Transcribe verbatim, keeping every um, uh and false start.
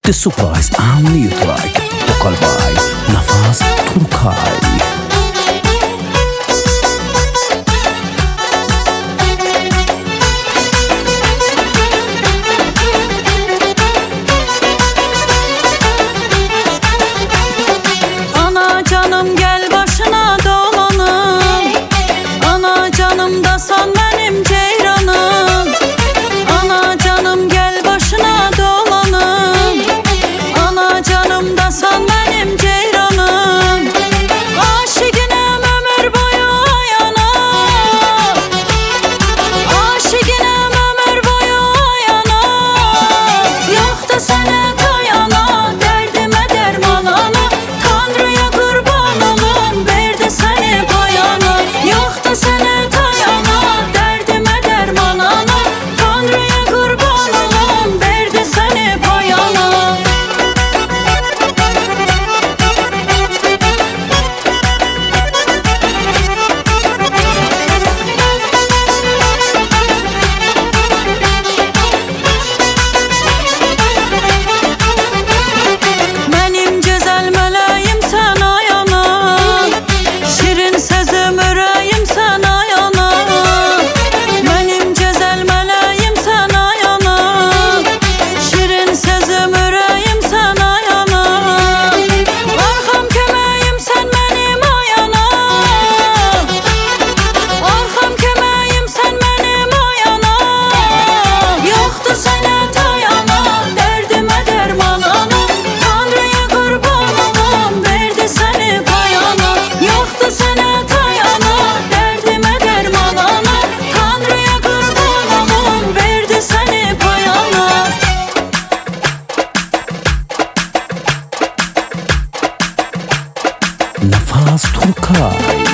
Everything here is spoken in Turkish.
The surprise and new track vocal by Nafaz Turkay. Ana canım gel başına dolanım, ana canım da san benim ceyranım. Ana canım gel başına dolanım, ana canım da san benim ceyranım. Aşıkinem ömür boyu ayana, aşıkinem ömür boyu ayana. Yok da sana kayana, derdime derman ana. Tanrı'ya kurban olum, verdi seni payana. Yok da sana kayana, derdime derman ana. Tanrı'ya kurban olum, verdi seni payana. Benim güzel meleğim sana yana, şirin sözüm yüreğim sana yana. Benim güzel meleğim sana yana, şirin sözüm yüreğim sana yana. Arkam kömeğim sen benim ayana, arkam kömeğim sen benim ayana. Yoktu sana tayana, derdime derman ana. Tanrı'ya kurban olum, verdi seni payana. Yoktu sana tayana, derdime derman ana. Tanrı'ya kurban olum, verdi seni payana. Nafaz Turkay.